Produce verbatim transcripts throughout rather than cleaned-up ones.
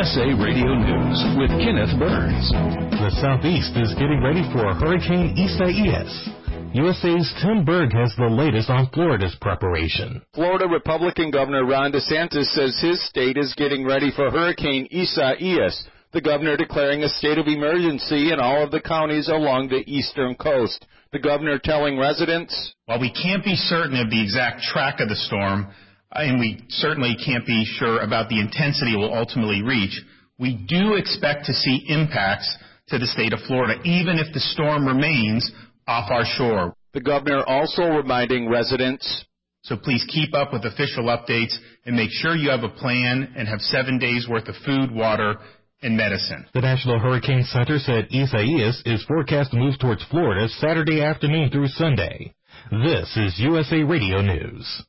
S A Radio News with Kenneth Burns. The Southeast is getting ready for Hurricane Isaias. U S A's Tim Berg has the latest on Florida's preparation. Florida Republican Governor Ron DeSantis says his state is getting ready for Hurricane Isaias, the governor declaring a state of emergency in all of the counties along the eastern coast. The governor telling residents, while we can't be certain of the exact track of the storm, and we certainly can't be sure about the intensity it will ultimately reach, we do expect to see impacts to the state of Florida, even if the storm remains off our shore. The governor also reminding residents, so please keep up with official updates and make sure you have a plan and have seven days worth of food, water, and medicine. The National Hurricane Center said Isaias is forecast to move towards Florida Saturday afternoon through Sunday. This is U S A Radio News.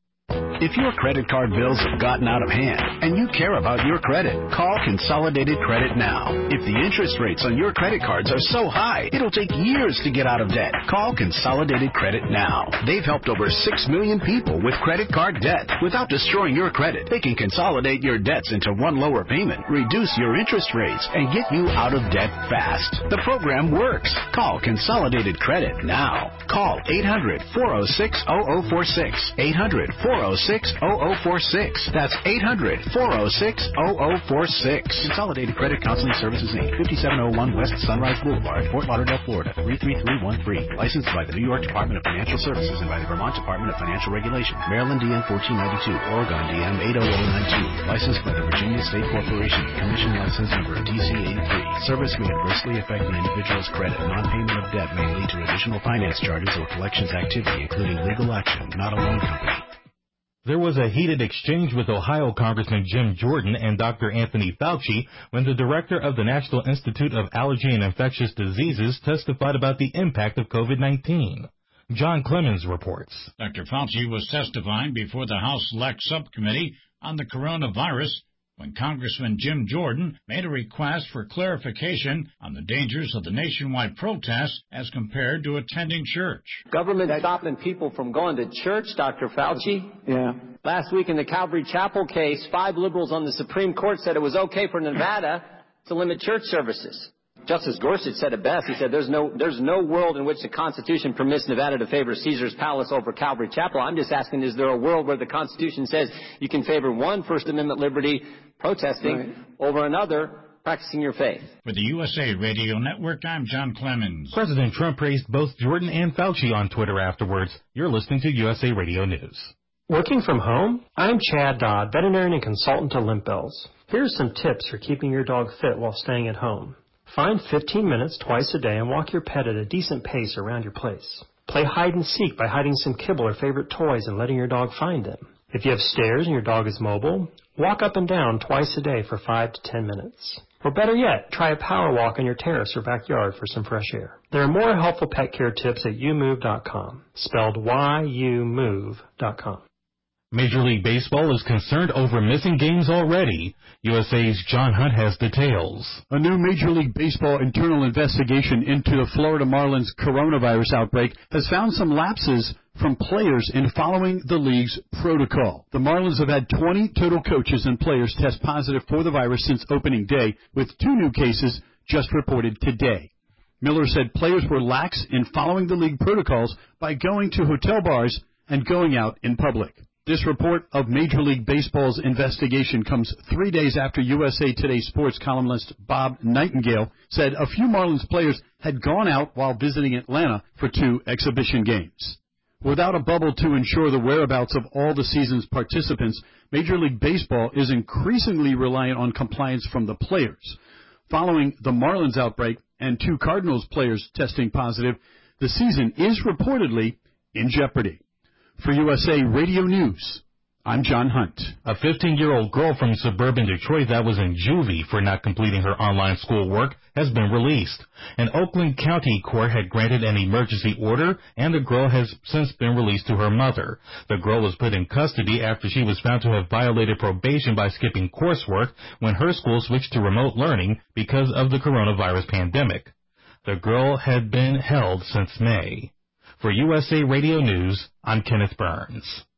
If your credit card bills have gotten out of hand and you care about your credit, call Consolidated Credit now. If the interest rates on your credit cards are so high, it'll take years to get out of debt. Call Consolidated Credit now. They've helped over six million people with credit card debt. Without destroying your credit, they can consolidate your debts into one lower payment, reduce your interest rates, and get you out of debt fast. The program works. Call Consolidated Credit now. Call eight hundred, four oh six, oh oh four six. eight hundred, four oh six, oh oh four six. That's eight hundred, four oh six, oh oh four six. Consolidated Credit Counseling Services, Incorporated, fifty-seven oh one West Sunrise Boulevard, Fort Lauderdale, Florida, three three three one three. Licensed by the New York Department of Financial Services and by the Vermont Department of Financial Regulation. Maryland D M fourteen ninety-two, Oregon D M eight oh oh nine two. Licensed by the Virginia State Corporation. Commission license number D C eighty-three. Service may adversely affect the individual's credit. Non-payment of debt may lead to additional finance charges or collections activity, including legal action, not a loan company. There was a heated exchange with Ohio Congressman Jim Jordan and Doctor Anthony Fauci when the director of the National Institute of Allergy and Infectious Diseases testified about the impact of COVID nineteen. John Clemens reports. Doctor Fauci was testifying before the House Select Subcommittee on the coronavirus when Congressman Jim Jordan made a request for clarification on the dangers of the nationwide protests as compared to attending church. Government stopping people from going to church, Doctor Fauci. Yeah. Last week in the Calvary Chapel case, five liberals on the Supreme Court said it was okay for Nevada to limit church services. Justice Gorsuch said it best. He said there's no there's no world in which the Constitution permits Nevada to favor Caesar's Palace over Calvary Chapel. I'm just asking, is there a world where the Constitution says you can favor one First Amendment liberty, protesting, right, over another, practicing your faith? For the U S A Radio Network, I'm John Clemens. President Trump praised both Jordan and Fauci on Twitter afterwards. You're listening to U S A Radio News. Working from home? I'm Chad Dodd, veterinarian and consultant to Limp Bells. Here's some tips for keeping your dog fit while staying at home. Find fifteen minutes twice a day and walk your pet at a decent pace around your place. Play hide and seek by hiding some kibble or favorite toys and letting your dog find them. If you have stairs and your dog is mobile, walk up and down twice a day for five to ten minutes. Or better yet, try a power walk on your terrace or backyard for some fresh air. There are more helpful pet care tips at you move dot com, spelled Y U move dot com. Major League Baseball is concerned over missing games already. U S A's John Hunt has details. A new Major League Baseball internal investigation into the Florida Marlins coronavirus outbreak has found some lapses from players in following the league's protocol. The Marlins have had twenty total coaches and players test positive for the virus since opening day, with two new cases just reported today. Miller said players were lax in following the league protocols by going to hotel bars and going out in public. This report of Major League Baseball's investigation comes three days after U S A Today sports columnist Bob Nightingale said a few Marlins players had gone out while visiting Atlanta for two exhibition games. Without a bubble to ensure the whereabouts of all the season's participants, Major League Baseball is increasingly reliant on compliance from the players. Following the Marlins outbreak and two Cardinals players testing positive, the season is reportedly in jeopardy. For U S A Radio News, I'm John Hunt. A fifteen-year-old girl from suburban Detroit that was in juvie for not completing her online schoolwork has been released. An Oakland County court had granted an emergency order, and the girl has since been released to her mother. The girl was put in custody after she was found to have violated probation by skipping coursework when her school switched to remote learning because of the coronavirus pandemic. The girl had been held since May. For U S A Radio News, I'm Kenneth Burns.